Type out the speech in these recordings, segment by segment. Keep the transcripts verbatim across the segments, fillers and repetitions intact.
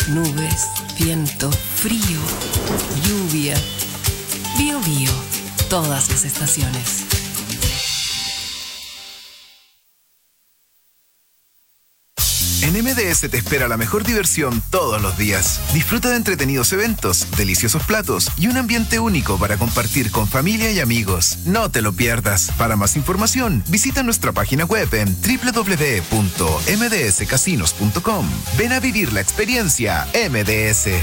Nubes, viento, frío, lluvia. Bío Bío, todas las estaciones. En M D S te espera la mejor diversión todos los días. Disfruta de entretenidos eventos, deliciosos platos y un ambiente único para compartir con familia y amigos. No te lo pierdas. Para más información, visita nuestra página web en doble u doble u doble u punto m d s casinos punto com. Ven a vivir la experiencia M D S.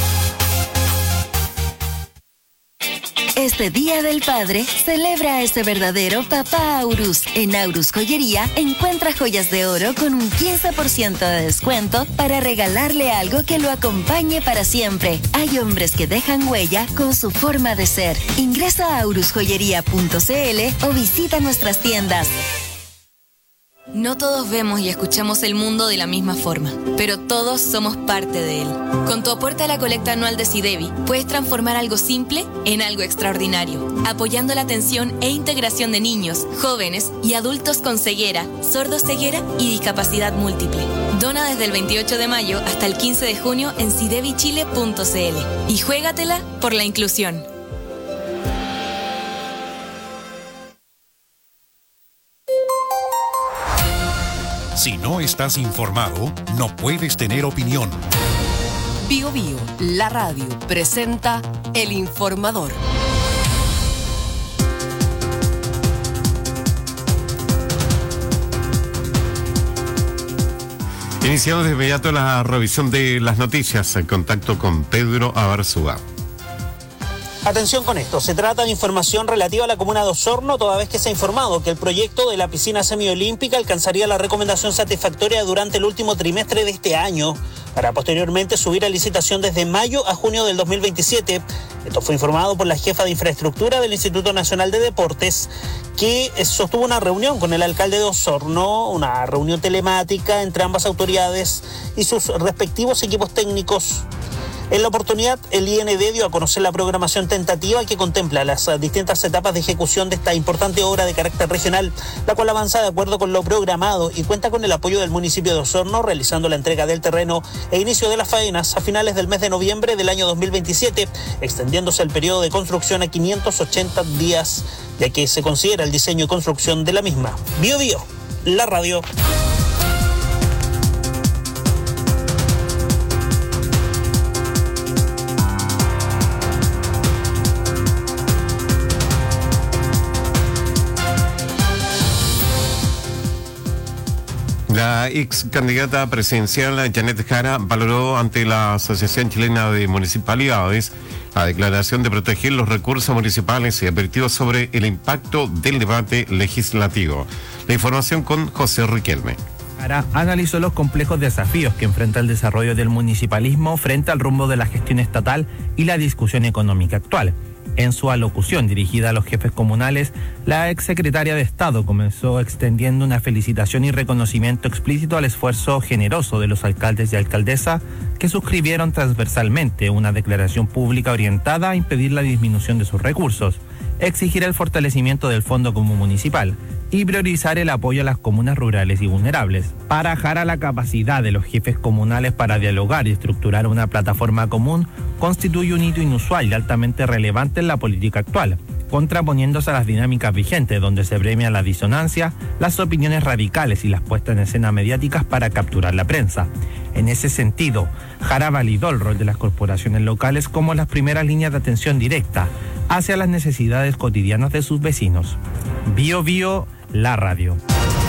Este Día del Padre, celebra a ese verdadero papá Aurus. En Aurus Joyería, encuentra joyas de oro con un quince por ciento de descuento para regalarle algo que lo acompañe para siempre. Hay hombres que dejan huella con su forma de ser. Ingresa a aurus joyería punto c l o visita nuestras tiendas. No todos vemos y escuchamos el mundo de la misma forma, pero todos somos parte de él. Con tu aporte a la colecta anual de SIDEBI, puedes transformar algo simple en algo extraordinario, apoyando la atención e integración de niños, jóvenes y adultos con ceguera, sordoceguera y discapacidad múltiple. Dona desde el veintiocho de mayo hasta el quince de junio en sidebi chile punto c l y juégatela por la inclusión. Si no estás informado, no puedes tener opinión. Bío Bío, la radio, presenta El Informador. Iniciamos de inmediato la revisión de las noticias en contacto con Pedro Abarzúa. Atención con esto, se trata de información relativa a la comuna de Osorno, toda vez que se ha informado que el proyecto de la piscina semiolímpica alcanzaría la recomendación satisfactoria durante el último trimestre de este año, para posteriormente subir a licitación desde mayo a junio del dos mil veintisiete. Esto fue informado por la jefa de infraestructura del Instituto Nacional de Deportes, que sostuvo una reunión con el alcalde de Osorno, una reunión telemática entre ambas autoridades y sus respectivos equipos técnicos. En la oportunidad, el I N D dio a conocer la programación tentativa que contempla las distintas etapas de ejecución de esta importante obra de carácter regional, la cual avanza de acuerdo con lo programado y cuenta con el apoyo del municipio de Osorno, realizando la entrega del terreno e inicio de las faenas a finales del mes de noviembre del año dos mil veintisiete, extendiéndose el periodo de construcción a quinientos ochenta días, ya que se considera el diseño y construcción de la misma. Bío Bío, la radio. La ex candidata presidencial Janet Jara valoró ante la Asociación Chilena de Municipalidades la declaración de proteger los recursos municipales y advirtió sobre el impacto del debate legislativo. La información con José Riquelme. Jara analizó los complejos desafíos que enfrenta el desarrollo del municipalismo frente al rumbo de la gestión estatal y la discusión económica actual. En su alocución dirigida a los jefes comunales, la exsecretaria de Estado comenzó extendiendo una felicitación y reconocimiento explícito al esfuerzo generoso de los alcaldes y alcaldesas que suscribieron transversalmente una declaración pública orientada a impedir la disminución de sus recursos, exigir el fortalecimiento del Fondo Común Municipal y priorizar el apoyo a las comunas rurales y vulnerables. Para Jara, la capacidad de los jefes comunales para dialogar y estructurar una plataforma común constituye un hito inusual y altamente relevante en la política actual, contraponiéndose a las dinámicas vigentes donde se premia la disonancia, las opiniones radicales y las puestas en escena mediáticas para capturar la prensa. En ese sentido, Jara validó el rol de las corporaciones locales como las primeras líneas de atención directa hacia las necesidades cotidianas de sus vecinos. Bío Bío, la radio.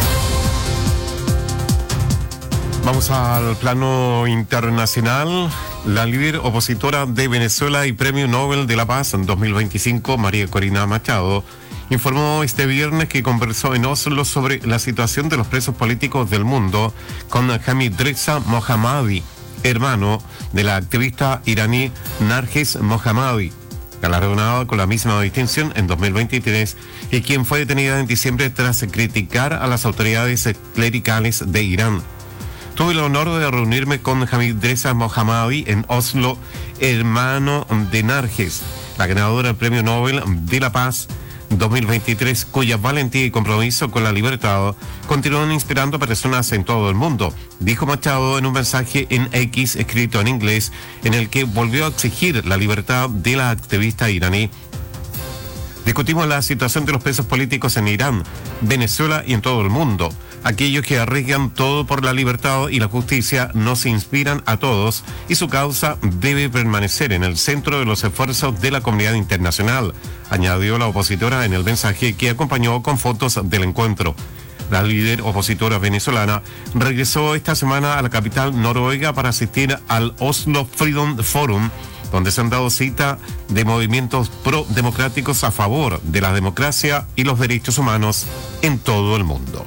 Vamos al plano internacional. La líder opositora de Venezuela y Premio Nobel de la Paz en dos mil veinticinco, María Corina Machado, informó este viernes que conversó en Oslo sobre la situación de los presos políticos del mundo con Hamid Reza Mohammadi, hermano de la activista iraní Narges Mohammadi, galardonado con la misma distinción en dos mil veintitrés y quien fue detenida en diciembre tras criticar a las autoridades clericales de Irán. Tuve el honor de reunirme con Hamid Reza Mohammadi en Oslo, hermano de Narges, la ganadora del Premio Nobel de la Paz, dos mil veintitrés, cuya valentía y compromiso con la libertad continúan inspirando a personas en todo el mundo, dijo Machado en un mensaje en X escrito en inglés, en el que volvió a exigir la libertad de la activista iraní. Discutimos la situación de los presos políticos en Irán, Venezuela y en todo el mundo. Aquellos que arriesgan todo por la libertad y la justicia nos inspiran a todos y su causa debe permanecer en el centro de los esfuerzos de la comunidad internacional, añadió la opositora en el mensaje que acompañó con fotos del encuentro. La líder opositora venezolana regresó esta semana a la capital noruega para asistir al Oslo Freedom Forum, donde se han dado cita de movimientos pro-democráticos a favor de la democracia y los derechos humanos en todo el mundo.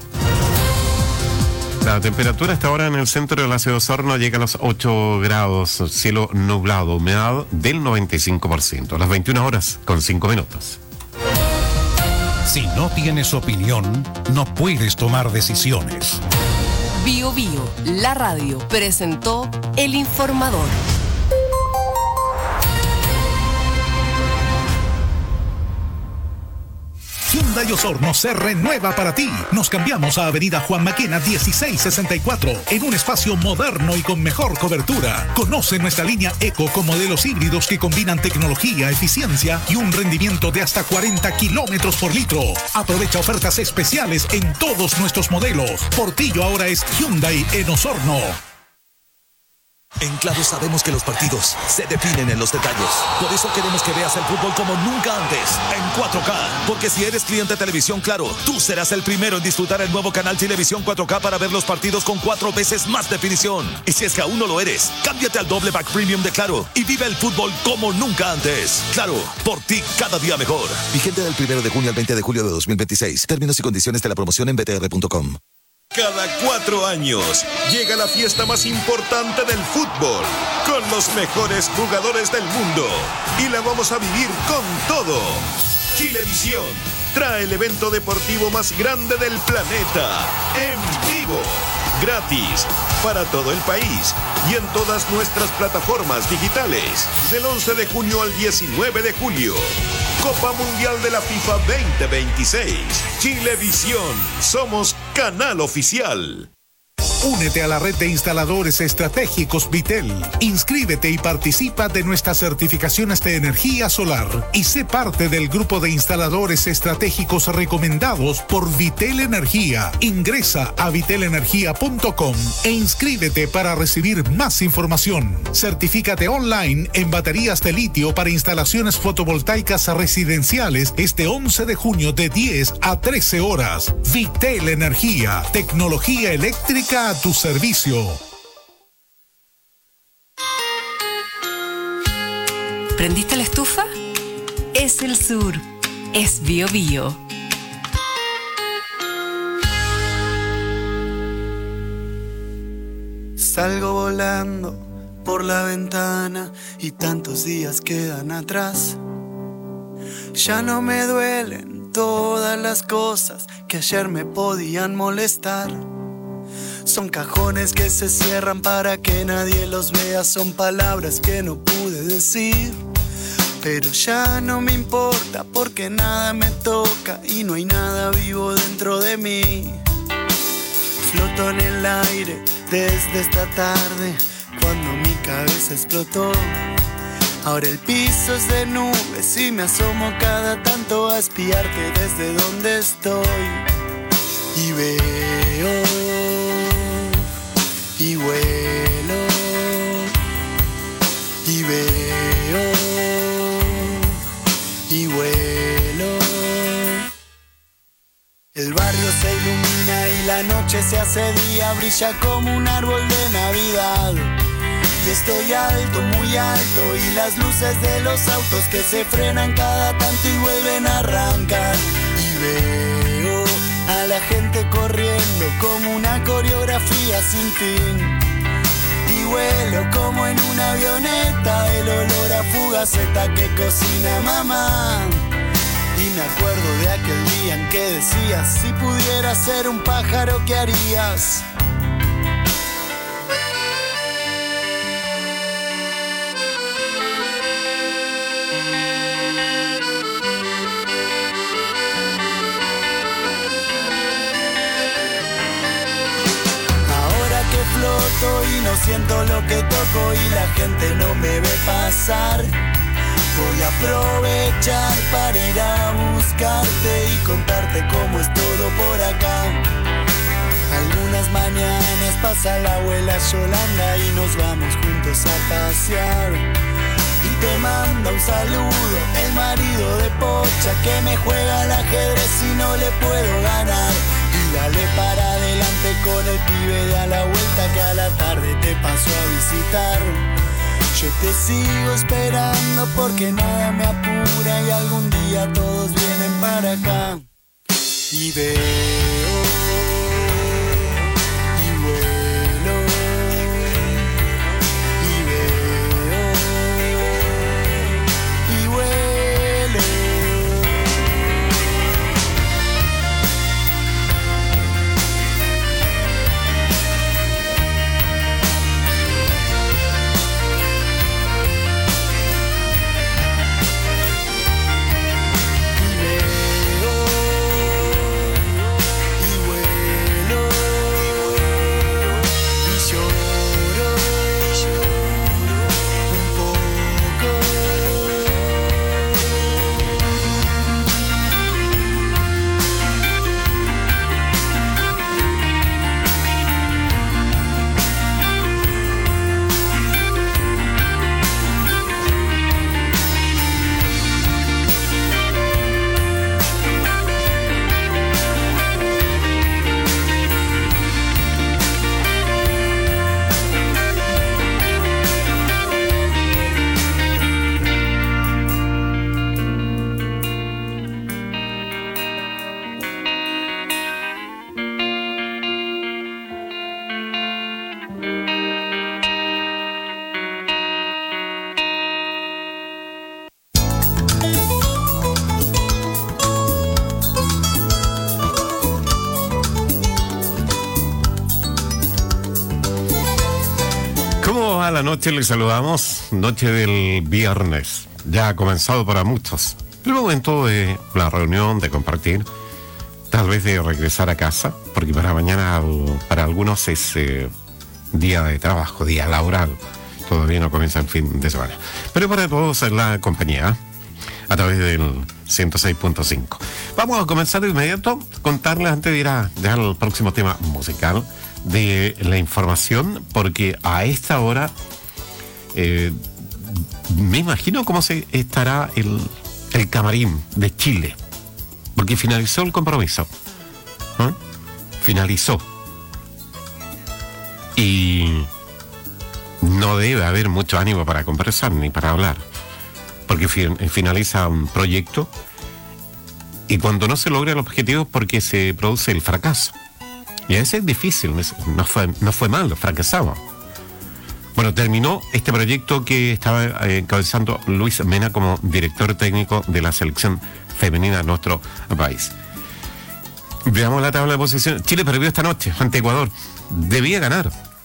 La temperatura hasta ahora en el centro de la ciudad de Osorno llega a los ocho grados, cielo nublado, humedad del noventa y cinco por ciento, a las veintiuna horas con cinco minutos. Si no tienes opinión, no puedes tomar decisiones. Bio Bio, la radio, presentó El Informador. Hyundai Osorno se renueva para ti. Nos cambiamos a Avenida Juan Maquena dieciséis sesenta y cuatro en un espacio moderno y con mejor cobertura. Conoce nuestra línea Eco con modelos híbridos que combinan tecnología, eficiencia y un rendimiento de hasta cuarenta kilómetros por litro. Aprovecha ofertas especiales en todos nuestros modelos. Portillo ahora es Hyundai en Osorno. En Claro sabemos que los partidos se definen en los detalles. Por eso queremos que veas el fútbol como nunca antes, en cuatro K. Porque si eres cliente de Televisión Claro, tú serás el primero en disfrutar el nuevo canal Televisión cuatro K para ver los partidos con cuatro veces más definición. Y si es que aún no lo eres, cámbiate al doble pack premium de Claro y vive el fútbol como nunca antes. Claro, por ti cada día mejor. Vigente del primero de junio al veinte de julio de dos mil veintiséis. Términos y condiciones de la promoción en b t r punto com. Cada cuatro años llega la fiesta más importante del fútbol, con los mejores jugadores del mundo. Y la vamos a vivir con todo. Chilevisión trae el evento deportivo más grande del planeta, en vivo, gratis, para todo el país y en todas nuestras plataformas digitales, del once de junio al diecinueve de julio. Copa Mundial de la FIFA veinte veintiséis. Chilevisión. Somos canal oficial. Únete a la red de instaladores estratégicos Vitel. Inscríbete y participa de nuestras certificaciones de energía solar y sé parte del grupo de instaladores estratégicos recomendados por Vitel Energía. Ingresa a vitel energía punto com e inscríbete para recibir más información. Certifícate online en baterías de litio para instalaciones fotovoltaicas residenciales este once de junio de diez a trece horas. Vitel Energía, tecnología eléctrica a tu servicio. ¿Prendiste la estufa? Es el sur. Es Bio Bio. Salgo volando por la ventana y tantos días quedan atrás. Ya no me duelen todas las cosas que ayer me podían molestar. Son cajones que se cierran para que nadie los vea. Son palabras que no pude decir. Pero ya no me importa porque nada me toca y no hay nada vivo dentro de mí. Floto en el aire desde esta tarde cuando mi cabeza explotó. Ahora el piso es de nubes y me asomo cada tanto a espiarte desde donde estoy. Y veo y vuelo y veo y vuelo. El barrio se ilumina y la noche se hace día, brilla como un árbol de Navidad. Y estoy alto, muy alto, y las luces de los autos que se frenan cada tanto y vuelven a arrancar. Y veo a la gente corriendo como una coreografía sin fin. Y vuelo como en una avioneta, el olor a fugaceta que cocina mamá. Y me acuerdo de aquel día en que decías, si pudieras ser un pájaro, ¿qué harías? no siento lo que toco y la gente no me ve pasar. Voy a aprovechar para ir a buscarte y contarte cómo es todo por acá. Algunas mañanas pasa la abuela Yolanda y nos vamos juntos a pasear. Y te manda un saludo el marido de Pocha, que me juega al ajedrez y no le puedo ganar. Y dale para adelante con el pibe de a la vuelta, que a la tarde te paso a visitar. Yo te sigo esperando porque nada me apura y algún día todos vienen para acá. Y veo y vuelo y veo y vuelo. La noche les saludamos, noche del viernes, ya ha comenzado para muchos el momento de la reunión, de compartir, tal vez de regresar a casa, porque para mañana para algunos es eh, día de trabajo, día laboral, todavía no comienza el fin de semana, pero para todos es la compañía a través del ciento seis punto cinco. Vamos a comenzar de inmediato, contarles antes de ir a dejar el próximo tema musical de la información, porque a esta hora eh, me imagino cómo se estará el, el camarín de Chile, porque finalizó el compromiso, ¿eh? finalizó y no debe haber mucho ánimo para conversar ni para hablar, porque fin, finaliza un proyecto y cuando no se logra el objetivo es porque se produce el fracaso. Y a veces es difícil, no fue, no fue malo, fracasamos. Bueno, terminó este proyecto que estaba eh, encabezando Luis Mena como director técnico de la selección femenina de nuestro país. Veamos la tabla de posiciones. Chile perdió esta noche ante Ecuador. Debía ganar.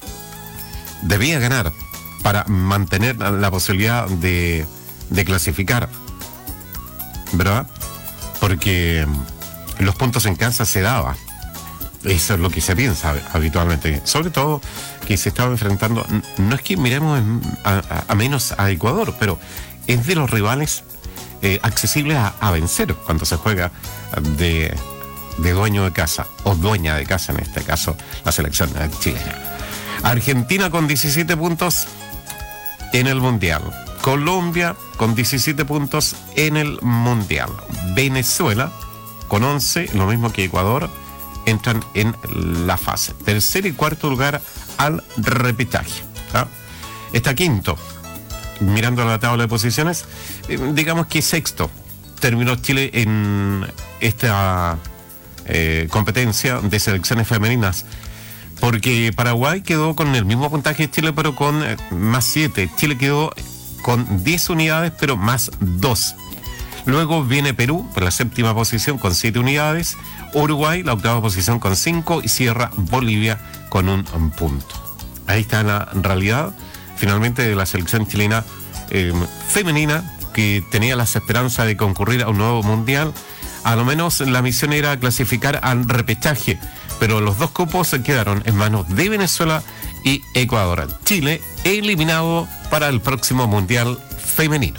Debía ganar para mantener la posibilidad de, de clasificar. ¿Verdad? Porque los puntos en casa se daban. Eso es lo que se piensa habitualmente, sobre todo que se estaba enfrentando, no es que miremos a, a, a menos a Ecuador, pero es de los rivales eh, accesibles a, a vencer cuando se juega de, de dueño de casa, o dueña de casa en este caso, la selección chilena. Argentina con diecisiete puntos en el Mundial, Colombia con diecisiete puntos en el Mundial, Venezuela con once, lo mismo que Ecuador, entran en la fase. Tercer y cuarto lugar al repechaje. ¿Ah? Está quinto. Mirando la tabla de posiciones, eh, digamos que sexto. Terminó Chile en esta eh, competencia de selecciones femeninas. Porque Paraguay quedó con el mismo puntaje de Chile, pero con eh, más siete. Chile quedó con diez unidades, pero más dos. Luego viene Perú por la séptima posición con siete unidades. Uruguay, la octava posición con cinco, y cierra Bolivia con un, un punto. Ahí está la realidad, finalmente, de la selección chilena eh, femenina, que tenía las esperanzas de concurrir a un nuevo mundial. A lo menos la misión era clasificar al repechaje, pero los dos cupos se quedaron en manos de Venezuela y Ecuador. Chile eliminado para el próximo Mundial Femenino.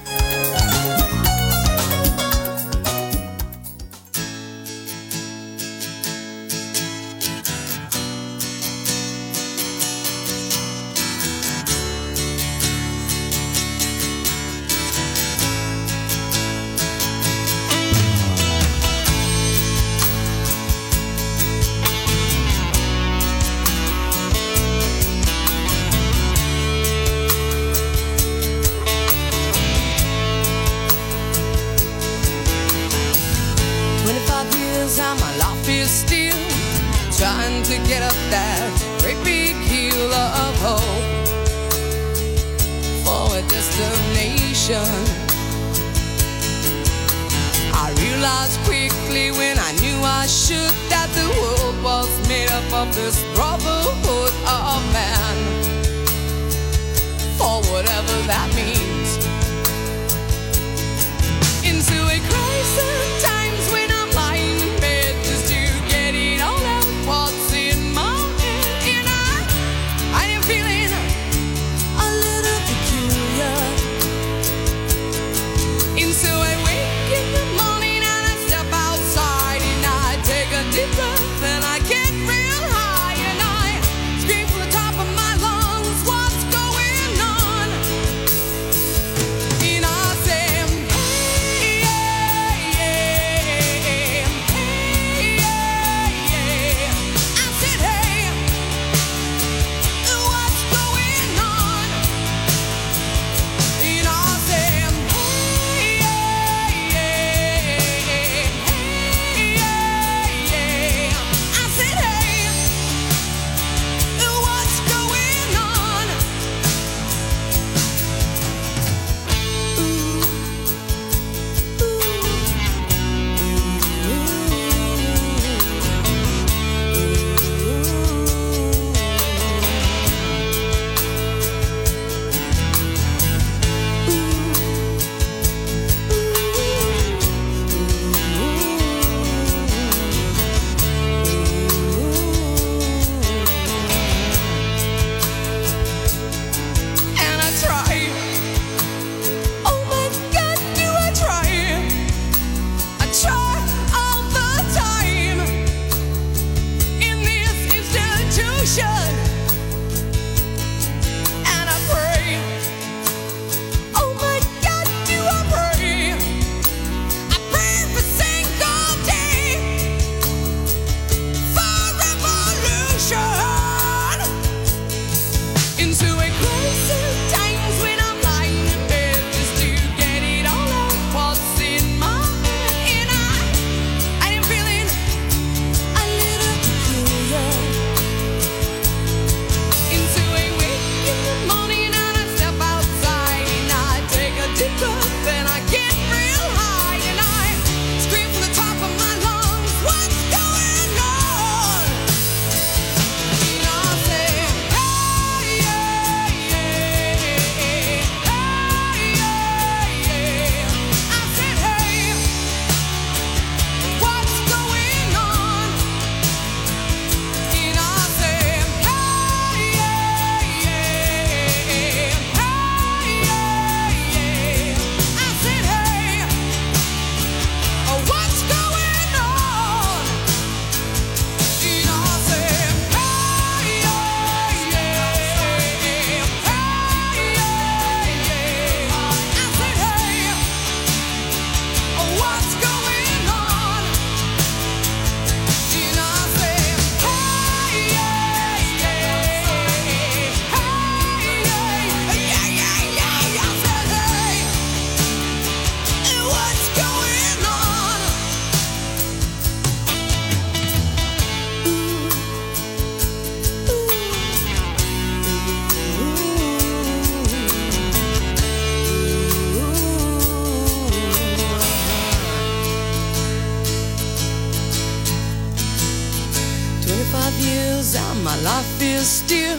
years and my life is still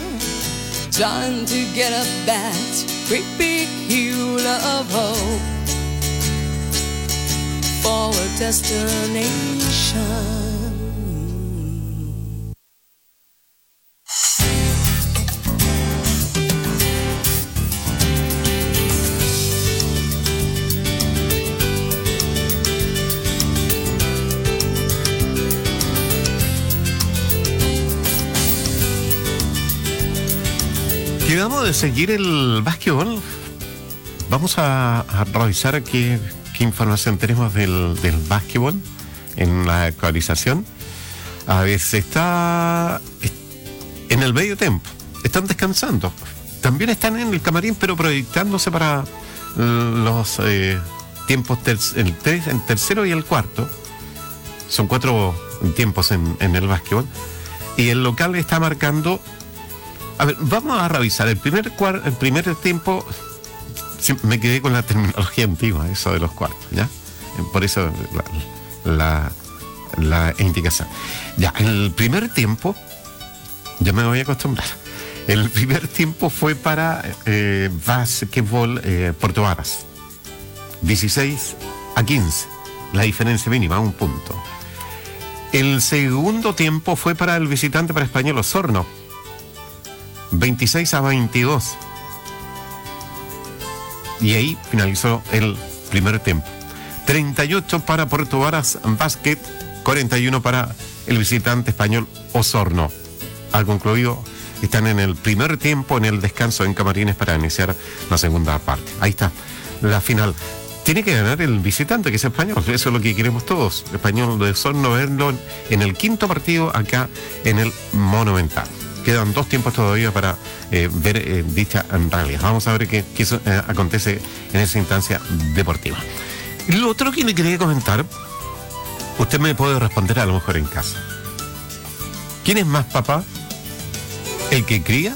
trying to get up that great big hill of hope for a destination. olvidamos de seguir el básquetbol. Vamos a, a revisar qué, qué información tenemos del, del básquetbol en la actualización. A ver, se está en el medio tiempo. Están descansando. También están en el camarín, pero proyectándose para los eh, tiempos ter el, ter el tercero y el cuarto. Son cuatro tiempos en, en el básquetbol. Y el local está marcando... A ver, vamos a revisar. El primer, el primer tiempo... Me quedé con la terminología antigua, eso de los cuartos, ¿ya? Por eso la, la, la indicación. Ya, el primer tiempo... Ya me voy a acostumbrar. El primer tiempo fue para eh, básquetbol eh, Puerto Varas. dieciséis a quince. La diferencia mínima, un punto. El segundo tiempo fue para el visitante para Español Osorno. veintiséis a veintidós. Y ahí finalizó el primer tiempo. treinta y ocho para Puerto Varas Básquet, cuarenta y uno para el visitante Español Osorno. Ha concluido, están en el primer tiempo, en el descanso en camarines para iniciar la segunda parte. Ahí está, la final. Tiene que ganar el visitante, que es Español. Eso es lo que queremos todos. Español de Osorno, verlo en el quinto partido acá en el Monumental. Quedan dos tiempos todavía para eh, ver eh, dicha realidad. Vamos a ver qué, qué eso, eh, acontece en esa instancia deportiva. Y lo otro que le quería comentar, usted me puede responder a lo mejor en casa. ¿Quién es más papá? ¿El que cría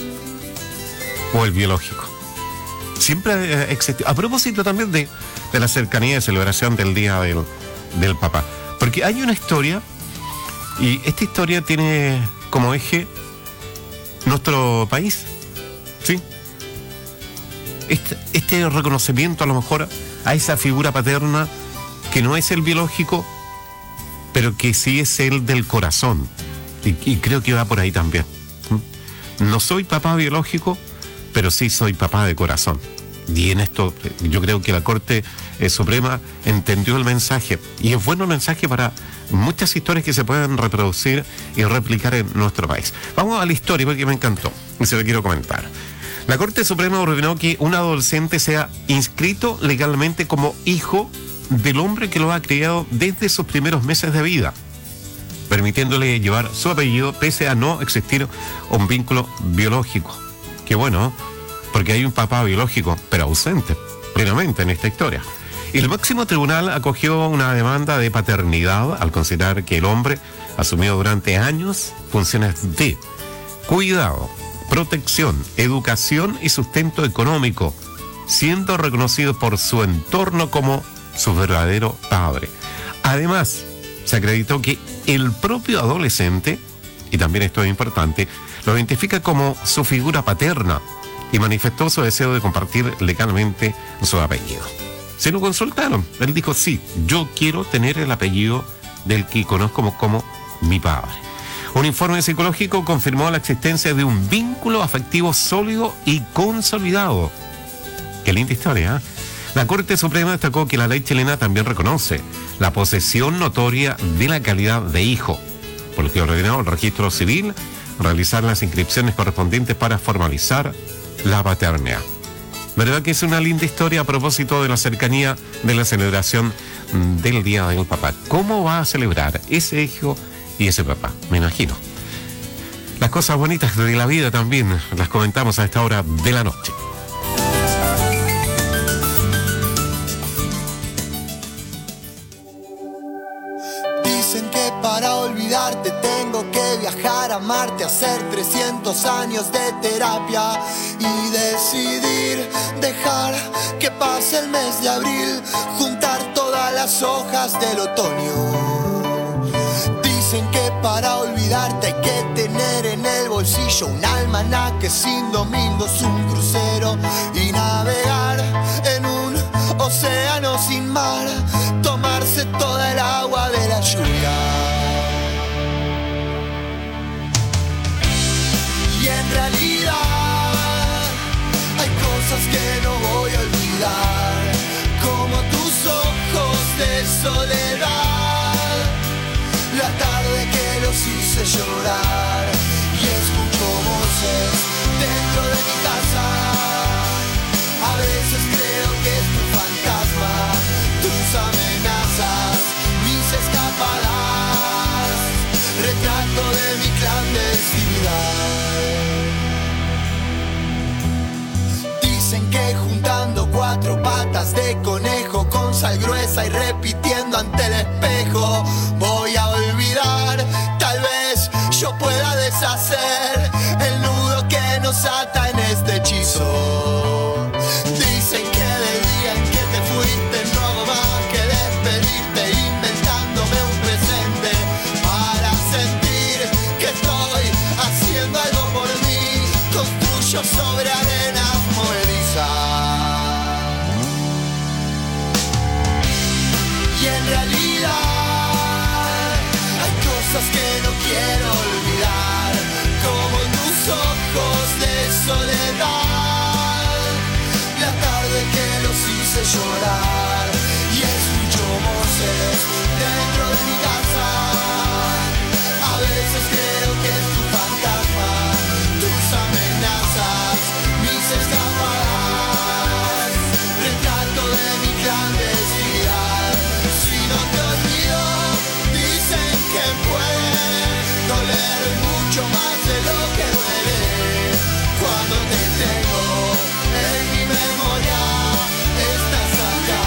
o el biológico? Siempre ha existido. A propósito también de, de la cercanía de celebración del Día del, del Papá. Porque hay una historia, y esta historia tiene como eje nuestro país. ¿Sí? Este, este reconocimiento a lo mejor a esa figura paterna que no es el biológico, pero que sí es el del corazón. Y, y creo que va por ahí también. No soy papá biológico, pero sí soy papá de corazón. Y en esto yo creo que la Corte eh, Suprema entendió el mensaje. Y es bueno el mensaje para muchas historias que se pueden reproducir y replicar en nuestro país. Vamos a la historia porque me encantó y se la quiero comentar. La Corte Suprema ordenó que un adolescente sea inscrito legalmente como hijo del hombre que lo ha criado desde sus primeros meses de vida, permitiéndole llevar su apellido pese a no existir un vínculo biológico. Qué bueno, porque hay un papá biológico, pero ausente plenamente en esta historia. Y el máximo tribunal acogió una demanda de paternidad al considerar que el hombre asumió durante años funciones de cuidado, protección, educación y sustento económico, siendo reconocido por su entorno como su verdadero padre. Además, se acreditó que el propio adolescente, y también esto es importante, lo identifica como su figura paterna y manifestó su deseo de compartir legalmente su apellido. Se lo consultaron, él dijo, sí, yo quiero tener el apellido del que conozco como, como mi padre. Un informe psicológico confirmó la existencia de un vínculo afectivo sólido y consolidado. Qué linda historia, ¿eh? La Corte Suprema destacó que la ley chilena también reconoce la posesión notoria de la calidad de hijo, por lo que ordenó el registro civil realizar las inscripciones correspondientes para formalizar la paternidad. ¿Verdad que es una linda historia a propósito de la cercanía de la celebración del Día del Papá? ¿Cómo va a celebrar ese hijo y ese papá? Me imagino. Las cosas bonitas de la vida también las comentamos a esta hora de la noche. Dicen que para olvidarte tengo que viajar a Marte, hacer trescientos años de terapia y decidir dejar que pase el mes de abril, juntar todas las hojas del otoño. Dicen que para olvidarte hay que tener en el bolsillo un almanaque sin domingos, un crucero y navegar en un océano sin mar, tomarse toda el agua de la lluvia. Y en realidad hay cosas que no voy a olvidar, como tus ojos de soledad, la tarde que los hice llorar, y escucho voces dentro de mi casa y repitiendo ante el espejo. Voy a olvidar, tal vez yo pueda deshacer el nudo que nos ata en este hechizo. Dicen que del día en que te fuiste no hago más que despedirte, inventándome un presente para sentir que estoy haciendo algo por mí. Construyo sobre arenas movedizas y en realidad hay cosas que no quiero olvidar, como tus ojos de soledad, la tarde que los hice llorar y escucho voces dentro de mi casa. A veces creo que es tu fantasma, tus amenazas, mis escapadas, retrato de mi clandestinidad. Si no te olvido, dicen que puede doler mucho más de lo que duele cuando te tengo en mi memoria. Estás acá.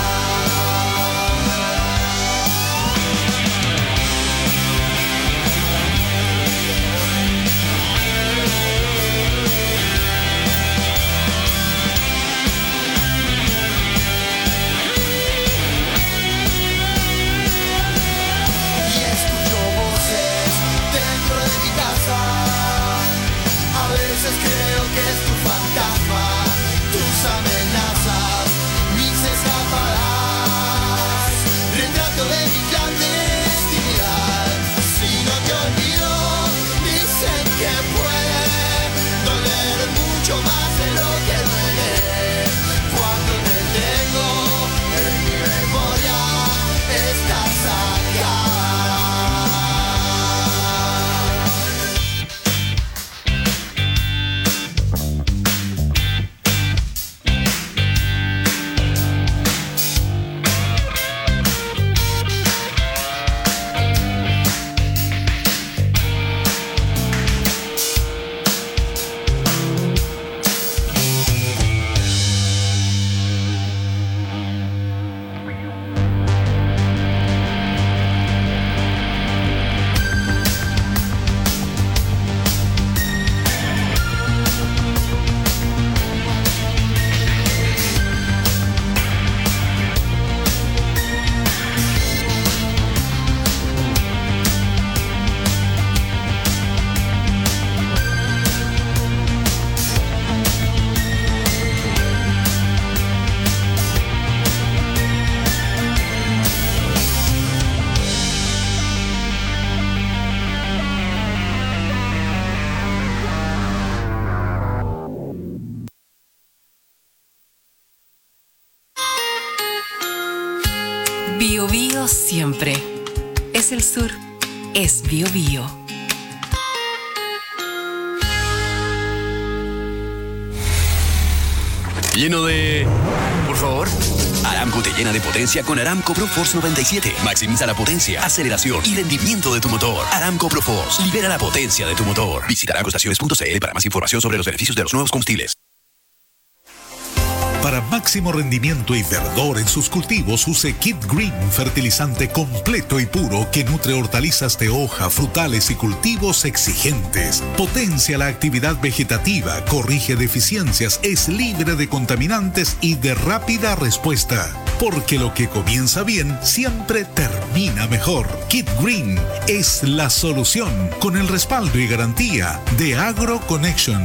Y escucho voces dentro de mi casa. A veces creo que es tu fantasma, tus amenazas, mis escapadas, retrato de mi clandestinidad. Si no te olvido, dicen que puede doler mucho más de lo que duele cuando te tengo en mi memoria. Estás acá. Bio Bio siempre. Es el sur. Es Bio Bio. Lleno de... Por favor. Aramco te llena de potencia con Aramco ProForce noventa y siete. Maximiza la potencia, aceleración y rendimiento de tu motor. Aramco ProForce. Libera la potencia de tu motor. Visita aramcoestaciones punto c l para más información sobre los beneficios de los nuevos combustibles. Para máximo rendimiento y verdor en sus cultivos, use Kid Green, fertilizante completo y puro que nutre hortalizas de hoja, frutales y cultivos exigentes. Potencia la actividad vegetativa, corrige deficiencias, es libre de contaminantes y de rápida respuesta. Porque lo que comienza bien siempre termina mejor. Kid Green es la solución con el respaldo y garantía de AgroConnection.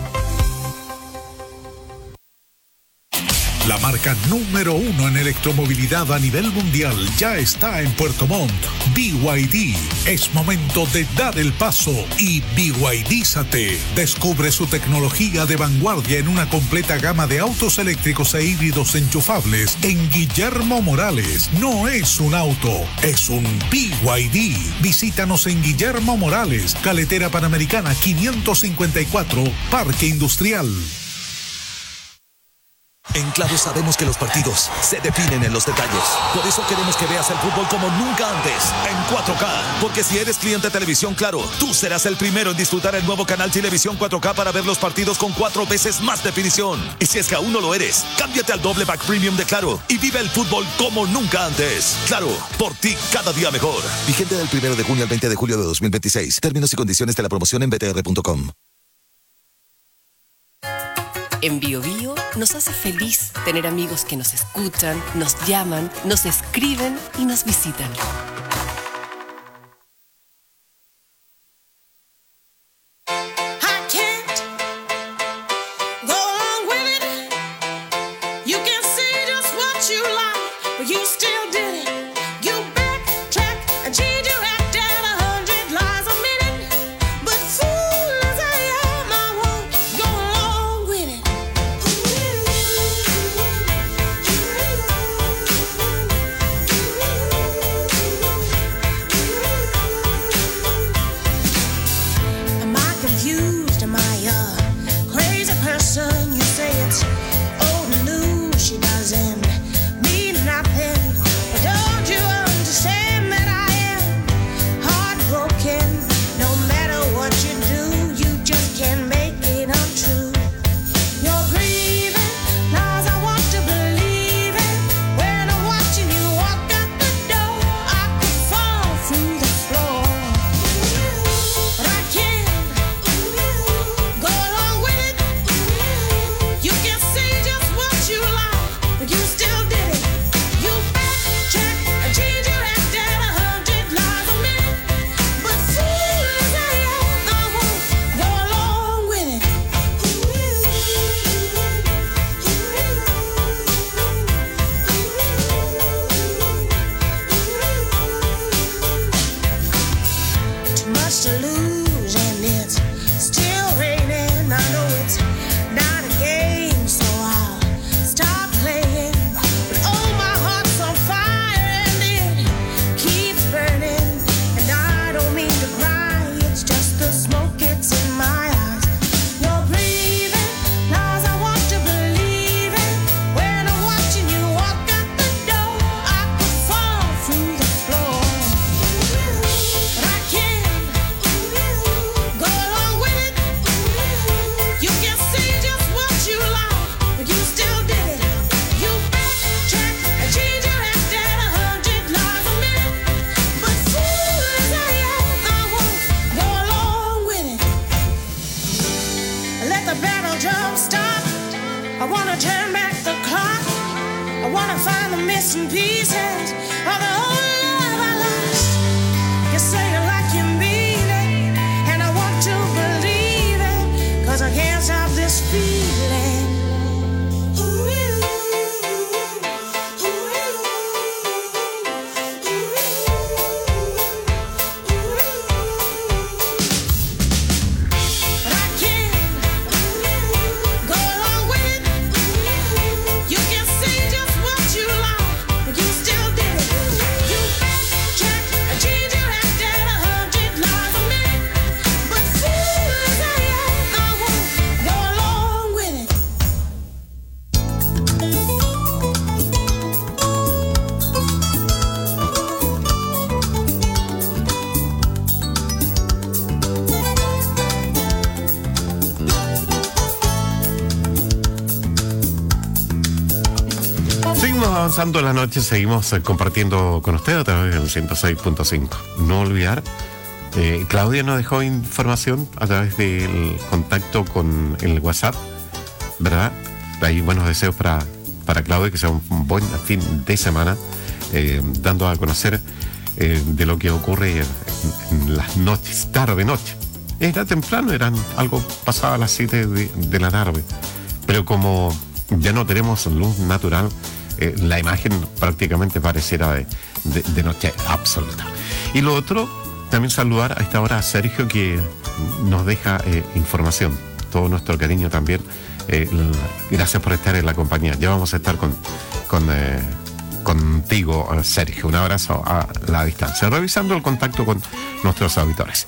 La marca número uno en electromovilidad a nivel mundial ya está en Puerto Montt. B Y D. Es momento de dar el paso y B Y D-zate. Descubre su tecnología de vanguardia en una completa gama de autos eléctricos e híbridos enchufables en Guillermo Morales. No es un auto, es un B Y D. Visítanos en Guillermo Morales, Carretera Panamericana quinientos cincuenta y cuatro, Parque Industrial. En Claro sabemos que los partidos se definen en los detalles. Por eso queremos que veas el fútbol como nunca antes, en cuatro K. Porque si eres cliente de Televisión Claro, tú serás el primero en disfrutar el nuevo canal Televisión cuatro K para ver los partidos con cuatro veces más definición. Y si es que aún no lo eres, cámbiate al doble pack premium de Claro y vive el fútbol como nunca antes. Claro, por ti cada día mejor. Vigente del primero de junio al veinte de julio de dos mil veintiséis. Términos y condiciones de la promoción en b t r punto com. En Bio Bio nos hace feliz tener amigos que nos escuchan, nos llaman, nos escriben y nos visitan. Avanzando en la noche, seguimos eh, compartiendo con usted a través del ciento seis punto cinco. No olvidar, eh, Claudia nos dejó información a través del contacto con el WhatsApp, ¿verdad? Ahí buenos deseos para, para Claudia, que sea un buen fin de semana, eh, dando a conocer eh, de lo que ocurre en, en las noches, tarde noche. Era temprano, eran algo pasado a las siete de, de la tarde, pero como ya no tenemos luz natural, Eh, la imagen prácticamente pareciera de, de, de noche absoluta. Y lo otro, también saludar a esta hora a Sergio, que nos deja eh, información. Todo nuestro cariño también. Eh, gracias por estar en la compañía. Ya vamos a estar con, con eh, contigo, Sergio. Un abrazo a la distancia. Revisando el contacto con nuestros auditores.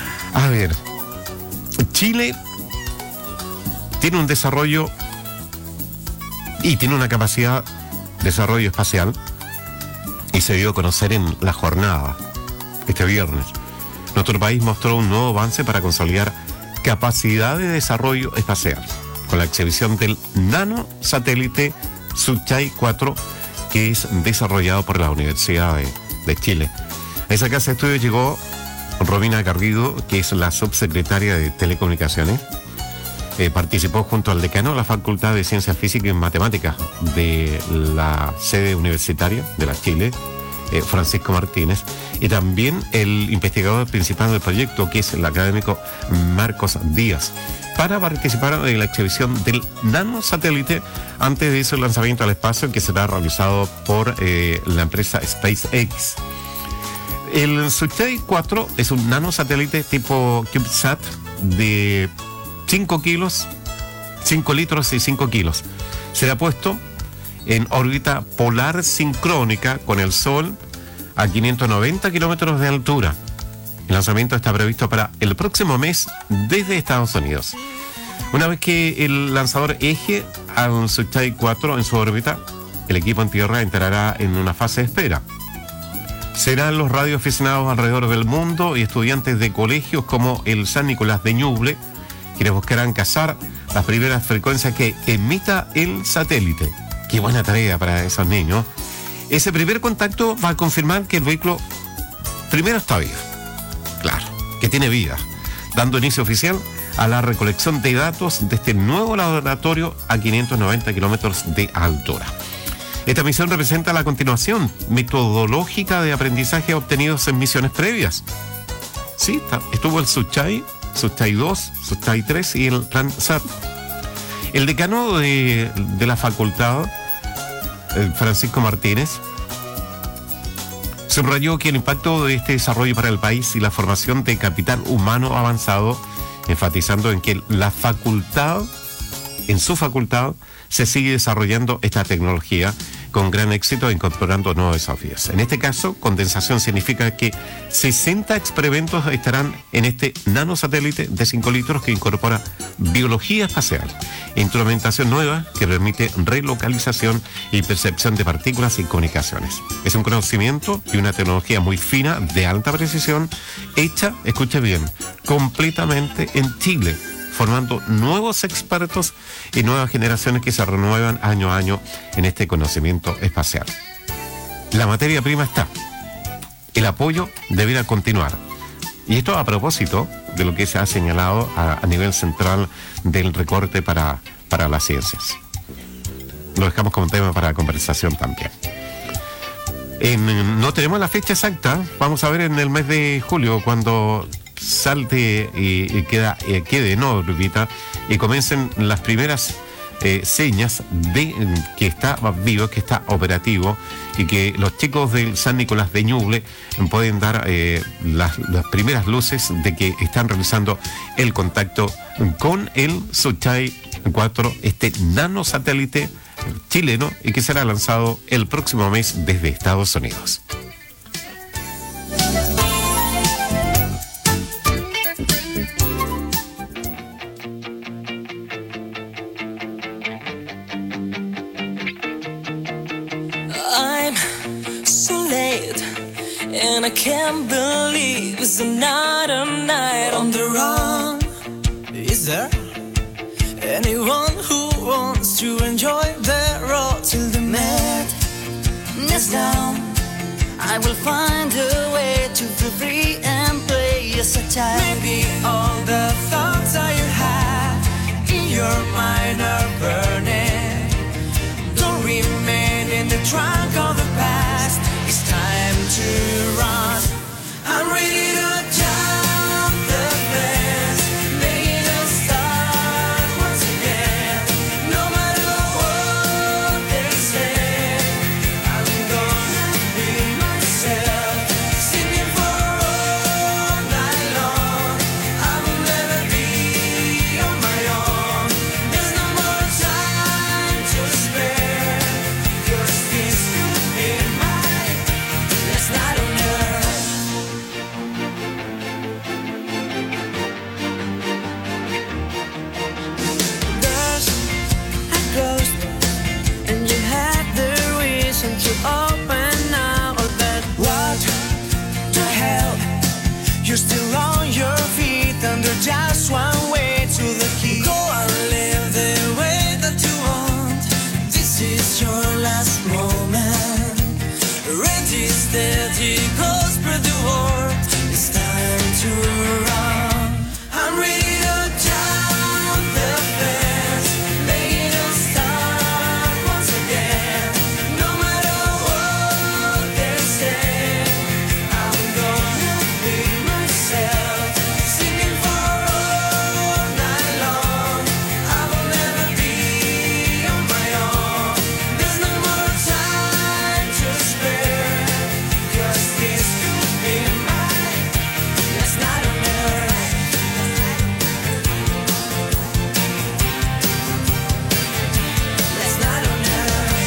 A ver, Chile tiene un desarrollo y tiene una capacidad de desarrollo espacial y se dio a conocer en la jornada este viernes. Nuestro país mostró un nuevo avance para consolidar capacidad de desarrollo espacial con la exhibición del nanosatélite Suchai cuatro, que es desarrollado por la Universidad de, de Chile. A esa casa de estudios llegó Romina Garrido, que es la subsecretaria de Telecomunicaciones. Eh, participó junto al decano de la Facultad de Ciencias Físicas y Matemáticas de la sede universitaria de la Chile, eh, Francisco Martínez, y también el investigador principal del proyecto, que es el académico Marcos Díaz, para participar en la exhibición del nanosatélite antes de su lanzamiento al espacio, que será realizado por eh, la empresa SpaceX. El Suchai cuatro es un nanosatélite tipo CubeSat de cinco kilos, cinco litros y cinco kilos. Será puesto en órbita polar sincrónica con el Sol a quinientos noventa kilómetros de altura. El lanzamiento está previsto para el próximo mes desde Estados Unidos. Una vez que el lanzador eje al Suchai cuatro en su órbita, el equipo en tierra entrará en una fase de espera. Serán los radioaficionados alrededor del mundo y estudiantes de colegios como el San Nicolás de Ñuble quienes buscarán cazar las primeras frecuencias que emita el satélite. Qué buena tarea para esos niños. Ese primer contacto va a confirmar que el vehículo primero está vivo, claro, que tiene vida, dando inicio oficial a la recolección de datos de este nuevo laboratorio a quinientos noventa kilómetros de altura. Esta misión representa la continuación metodológica de aprendizaje obtenidos en misiones previas. Sí, estuvo el Suchai, Suchai dos, Suchai tres y el Landsat. El decano de, de la facultad, Francisco Martínez, subrayó que el impacto de este desarrollo para el país y la formación de capital humano avanzado, enfatizando en que la facultad, en su facultad, se sigue desarrollando esta tecnología con gran éxito, incorporando nuevos desafíos. En este caso, condensación significa que sesenta experimentos estarán en este nanosatélite de cinco litros que incorpora biología espacial, instrumentación nueva que permite relocalización y percepción de partículas y comunicaciones. Es un conocimiento y una tecnología muy fina, de alta precisión, hecha, escuche bien, completamente en Chile, formando nuevos expertos y nuevas generaciones que se renuevan año a año en este conocimiento espacial. La materia prima está. El apoyo deberá continuar. Y esto a propósito de lo que se ha señalado a, a nivel central del recorte para, para las ciencias. Lo dejamos como tema para conversación también. En, no tenemos la fecha exacta. Vamos a ver en el mes de julio cuando salte y, y queda, eh, quede en órbita y comiencen las primeras eh, señas de que está vivo, que está operativo y que los chicos del San Nicolás de Ñuble pueden dar eh, las, las primeras luces de que están realizando el contacto con el Suchai cuatro, este nanosatélite chileno, y que será lanzado el próximo mes desde Estados Unidos. And I can't believe it's another night on the run. Is there anyone who wants to enjoy the road till the madness down? I will find a way to feel free and play as a child. Maybe all the thoughts that you have in your mind are burning, don't remain in the trunk of the past. It's time to run. I'm ready to jump the fence, making a start once again. No matter what they say, I'm gonna be myself, singing for all night long. I'm to run. I'm ready to jump the fence, begging to start once again. No matter what they say, I'm gonna be myself, singing for all night long. I will never be on my own. There's no more time to spare, 'cause this could be my last night on earth. Last night on earth.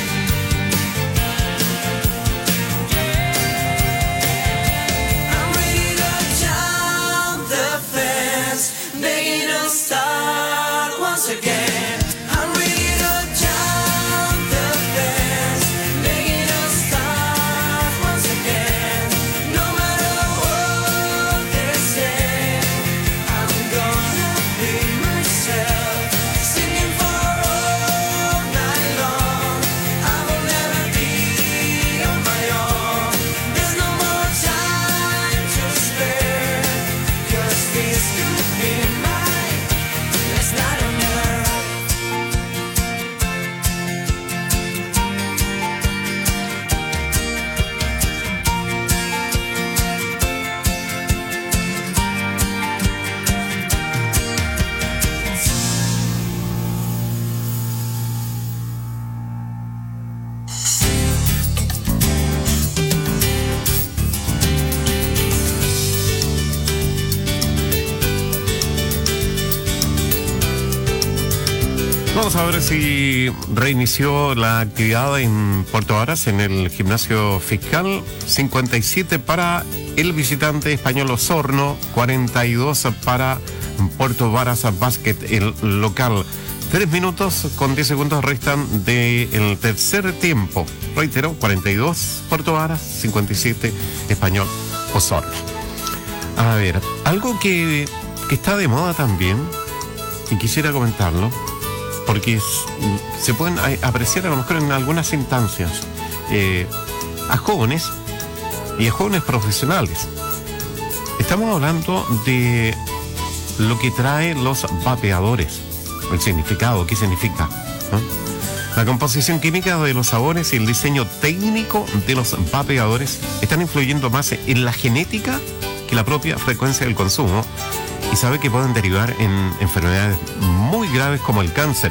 I'm ready to jump the fence, begging to start once again. I'm ready to jump the fence, begging to start once again. No matter what they say, I'm gonna be myself, singing for all night long. I will never be on my own. There's no more time to spare, 'cause this could be my last night on earth. Vamos a ver si reinició la actividad en Puerto Varas, en el gimnasio fiscal. cincuenta y siete para el visitante español Osorno, cuarenta y dos para Puerto Varas Basket, el local. Tres minutos con diez segundos restan del tercer tiempo. Reitero, cuarenta y dos Puerto Varas, cincuenta y siete español Osorno. A ver, algo que, que está de moda también, y quisiera comentarlo, porque es, se pueden a- apreciar a lo mejor en algunas instancias eh, a jóvenes y a jóvenes profesionales. Estamos hablando de lo que trae los vapeadores, el significado, qué significa, ¿no? La composición química de los sabores y el diseño técnico de los vapeadores están influyendo más en la genética que la propia frecuencia del consumo, y sabe que pueden derivar en enfermedades muy graves como el cáncer.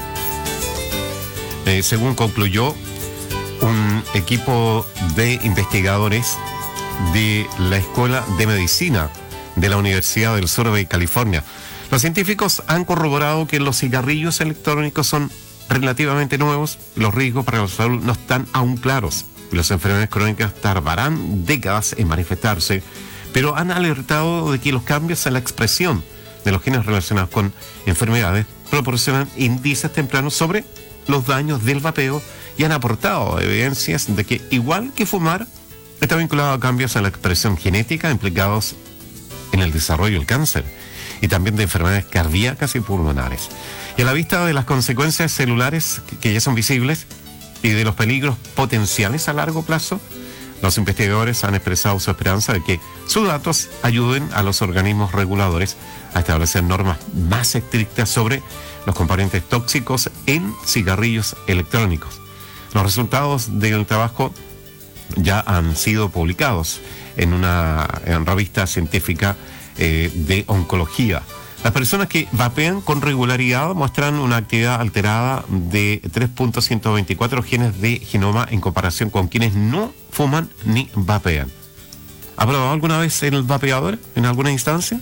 Eh, según concluyó un equipo de investigadores de la Escuela de Medicina de la Universidad del Sur de California, los científicos han corroborado que los cigarrillos electrónicos son relativamente nuevos, los riesgos para la salud no están aún claros, y las enfermedades crónicas tardarán décadas en manifestarse, pero han alertado de que los cambios en la expresión de los genes relacionados con enfermedades proporcionan indicios tempranos sobre los daños del vapeo y han aportado evidencias de que, igual que fumar, está vinculado a cambios en la expresión genética implicados en el desarrollo del cáncer y también de enfermedades cardíacas y pulmonares. Y a la vista de las consecuencias celulares que ya son visibles y de los peligros potenciales a largo plazo, los investigadores han expresado su esperanza de que sus datos ayuden a los organismos reguladores a establecer normas más estrictas sobre los componentes tóxicos en cigarrillos electrónicos. Los resultados del trabajo ya han sido publicados en una en revista científica eh, de oncología. Las personas que vapean con regularidad muestran una actividad alterada de tres punto ciento veinticuatro genes de genoma en comparación con quienes no fuman ni vapean. ¿Ha probado alguna vez el vapeador en alguna instancia?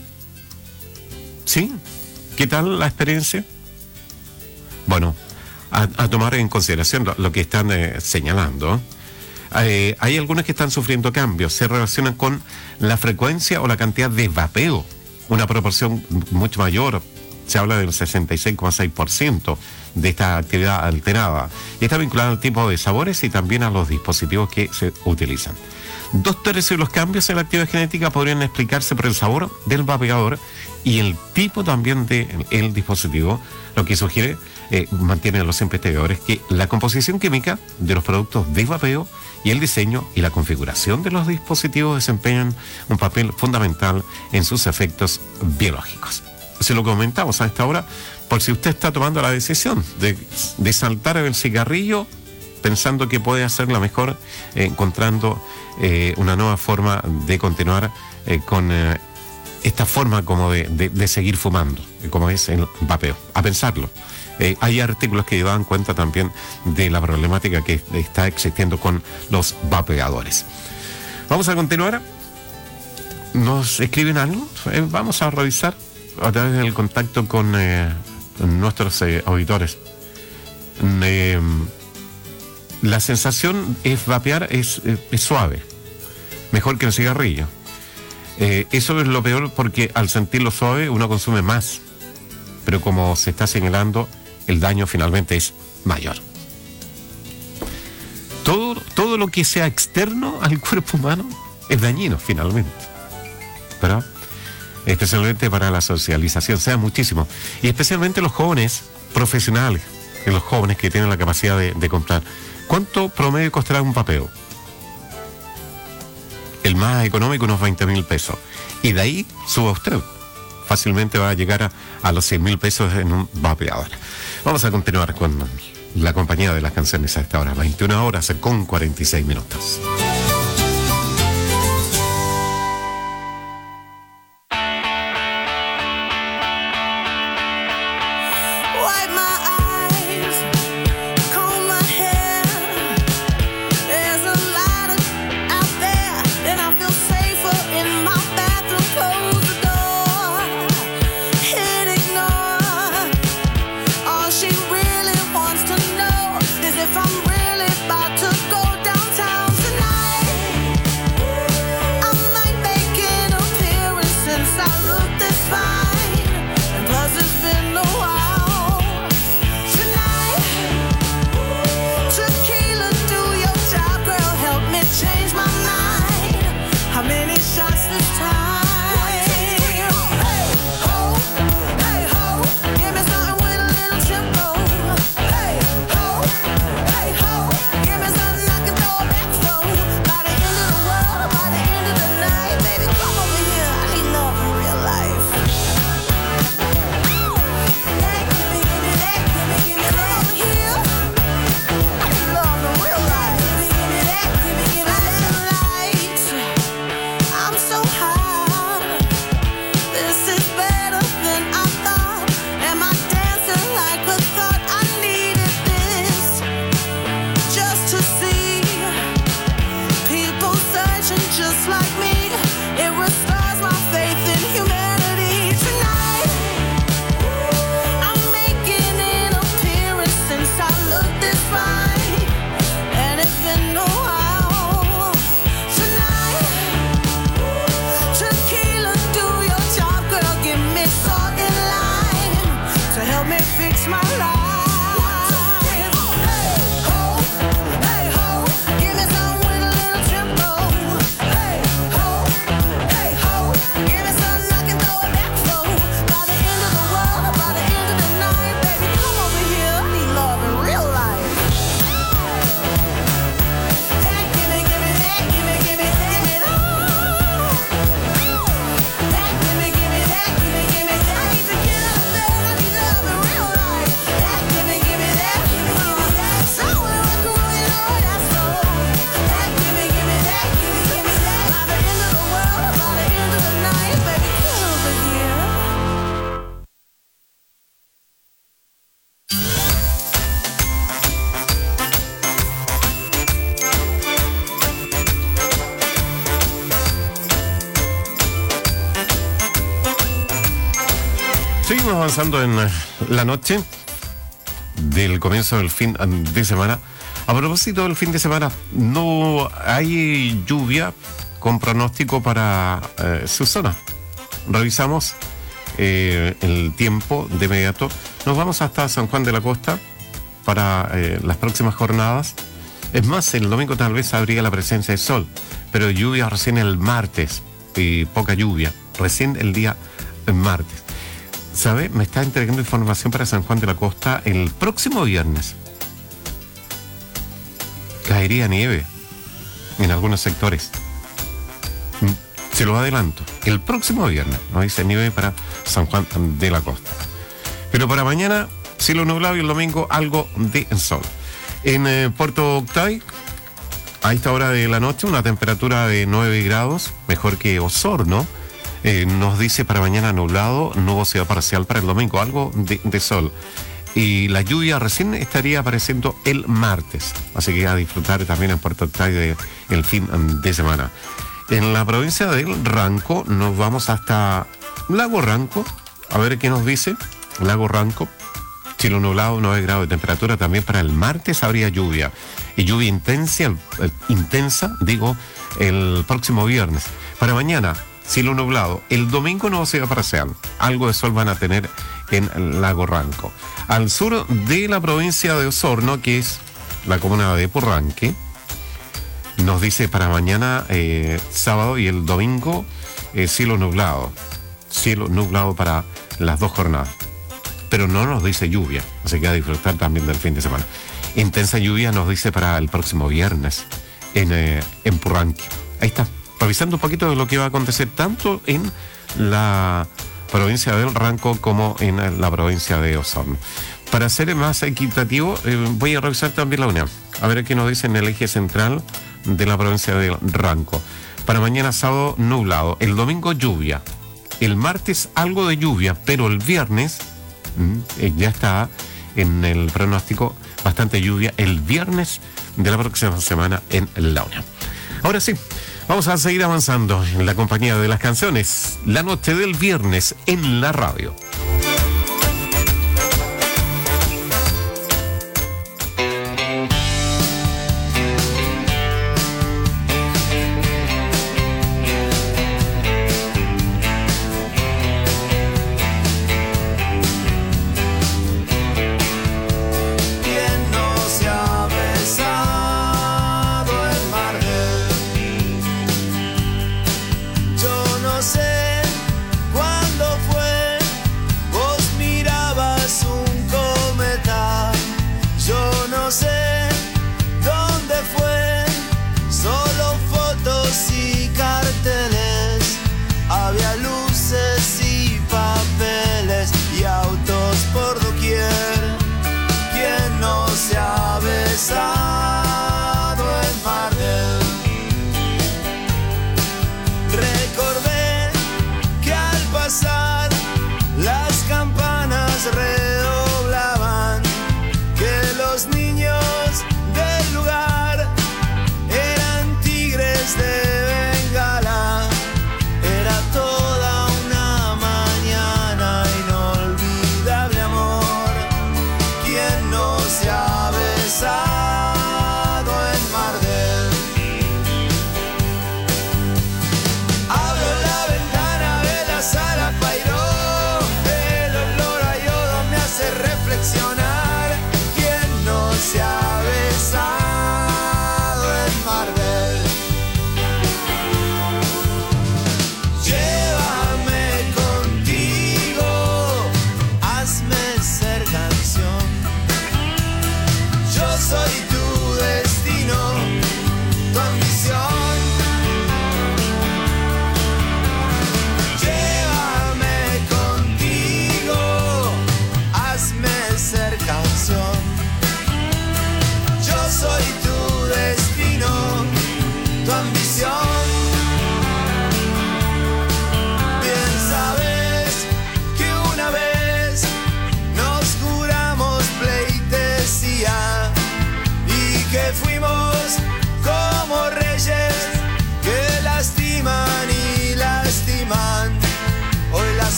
¿Sí? ¿Qué tal la experiencia? Bueno, a, a tomar en consideración lo, lo que están eh, señalando. Eh, hay algunos que están sufriendo cambios, se relacionan con la frecuencia o la cantidad de vapeo, una proporción mucho mayor, se habla del sesenta y seis coma seis por ciento de esta actividad alterada, y está vinculada al tipo de sabores y también a los dispositivos que se utilizan. Dos tercios de los cambios en la actividad genética podrían explicarse por el sabor del vapeador y el tipo también del dispositivo, lo que sugiere, eh, mantienen los investigadores, que la composición química de los productos de vapeo y el diseño y la configuración de los dispositivos desempeñan un papel fundamental en sus efectos biológicos. Se lo comentamos a esta hora por si usted está tomando la decisión de, de saltar el cigarrillo pensando que puede hacerla mejor, eh, encontrando eh, una nueva forma de continuar eh, con eh, esta forma como de, de, de seguir fumando, como es el vapeo. A pensarlo. Eh, hay artículos que dan cuenta también de la problemática que está existiendo con los vapeadores. Vamos a continuar. ¿Nos escriben algo? Eh, vamos a revisar a través del contacto con eh, nuestros eh, auditores. Eh, la sensación es vapear es, eh, es suave, mejor que el cigarrillo. Eh, eso es lo peor porque al sentirlo suave uno consume más, pero como se está señalando, el daño finalmente es mayor. Todo, todo lo que sea externo al cuerpo humano es dañino finalmente, ¿verdad? Especialmente para la socialización, sea muchísimo. Y especialmente los jóvenes profesionales, los jóvenes que tienen la capacidad de, de comprar. ¿Cuánto promedio costará un vapeo? El más económico, unos veinte mil pesos. Y de ahí suba usted. Fácilmente va a llegar a, a los cien mil pesos en un vapeador. Vamos a continuar con la compañía de las canciones a esta hora, veintiuna horas con cuarenta y seis minutos. Seguimos avanzando en la noche del comienzo del fin de semana. A propósito del fin de semana, no hay lluvia con pronóstico para eh, su zona. Revisamos eh, el tiempo de inmediato. Nos vamos hasta San Juan de la Costa para eh, las próximas jornadas. Es más, el domingo tal vez habría la presencia de sol, pero lluvia recién el martes, y poca lluvia, recién el día martes. ¿Sabe? Me está entregando información para San Juan de la Costa el próximo viernes. Caería nieve en algunos sectores. Se lo adelanto. El próximo viernes, no dice nieve para San Juan de la Costa. Pero para mañana, cielo nublado y el domingo algo de sol. En eh, Puerto Octay, a esta hora de la noche, una temperatura de nueve grados, mejor que Osorno. Eh, nos dice para mañana nublado, nubosidad parcial para el domingo, algo de, de sol. Y la lluvia recién estaría apareciendo el martes. Así que a disfrutar también en Puerto Octay de, el fin de semana. En la provincia del Ranco nos vamos hasta Lago Ranco. A ver qué nos dice. Lago Ranco. Cielo nublado, nueve grados de temperatura. También para el martes habría lluvia. Y lluvia intensa, el, el, intensa, digo, el próximo viernes. Para mañana, cielo nublado. El domingo nubosidad parcial. Algo de sol van a tener en Lago Ranco. Al sur de la provincia de Osorno, que es la comuna de Purranque, nos dice para mañana eh, sábado y el domingo eh, cielo nublado. Cielo nublado para las dos jornadas. Pero no nos dice lluvia, así que a disfrutar también del fin de semana. Intensa lluvia nos dice para el próximo viernes en, eh, en Purranque. Ahí está, revisando un poquito de lo que va a acontecer tanto en la provincia del Ranco como en la provincia de Osorno. Para ser más equitativo, eh, voy a revisar también la UNEM. A ver qué nos dice en el eje central de la provincia del Ranco. Para mañana sábado nublado, el domingo lluvia, el martes algo de lluvia, pero el viernes eh, ya está en el pronóstico bastante lluvia el viernes de la próxima semana en la UNEM. Ahora sí, vamos a seguir avanzando en la compañía de las canciones, la noche del viernes en la radio. Yo no sé cuándo fue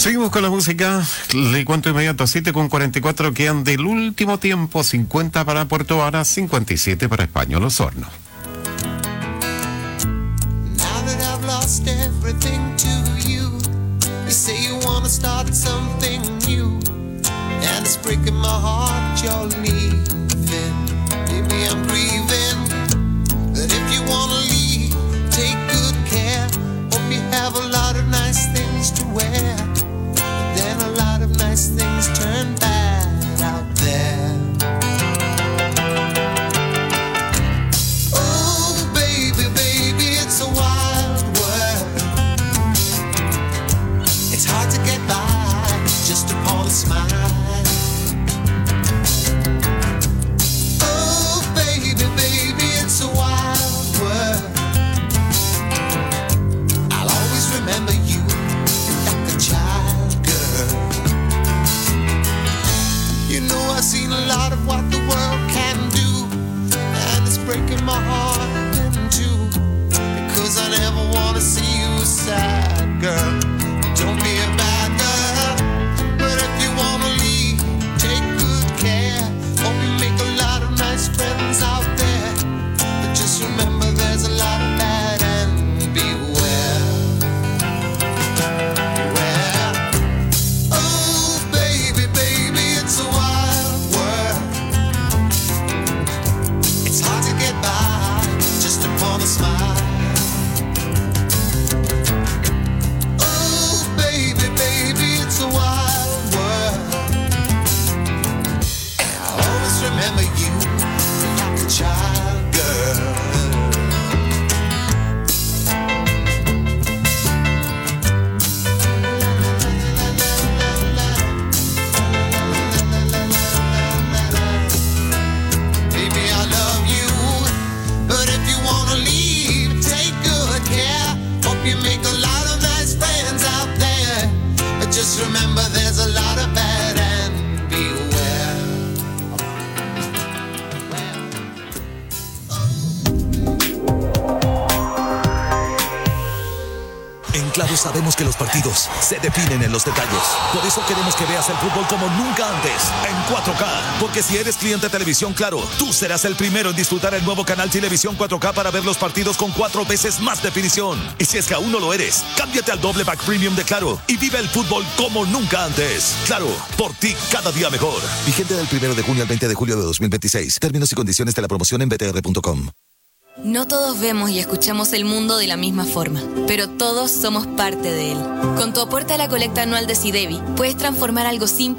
Seguimos con la música. Le cuento inmediato, siete con cuarenta y cuatro quedan del último tiempo, cincuenta para Puerto Varas, cincuenta y siete para Español Osorno. Now that I've lost everything to you, you say you wanna start something new, and it's breaking my heart you're leaving. Maybe I'm grieving, but if you wanna leave, take good care. Hope you have a lot of nice things to wear. Then a lot of nice things turn bad out there. Oh, baby, baby, it's a wild world. It's hard to get by just upon a smile. Oh, baby, baby, it's a wild world. I'll always remember you like a child. You know I've seen a lot of what the world can do, and it's breaking my heart in two, because I never want to see you a sad girl. Don't be a bad girl, but if you want to leave, take good care. Hope you make a lot of nice friends out there, but just remember there's a lot of bad and beware. Smile. Oh, baby, baby, it's a wild world. And I'll always remember you like a child girl. Baby, I love you, but if you wanna leave, take good care. Hope you make a lot of nice friends out there, but just remember there's a lot of bad and beware. En Claro sabemos que los partidos se definen en los detalles. Por eso queremos que veas el fútbol como nunca antes, en cuatro K. Porque si eres cliente de Televisión Claro, tú serás el primero en disfrutar el nuevo canal Televisión cuatro K para ver los partidos con cuatro veces más definición. Y si es que aún no lo eres, cámbiate al doble pack premium de Claro y vive el fútbol como nunca antes. Claro, por ti cada día mejor. Vigente del primero de junio al veinte de julio de dos mil veintiséis. Términos y condiciones de la promoción en b t r punto com. No todos vemos y escuchamos el mundo de la misma forma, pero todos somos parte de él. Con tu aporte a la colecta anual de SIDEBI, puedes transformar algo simple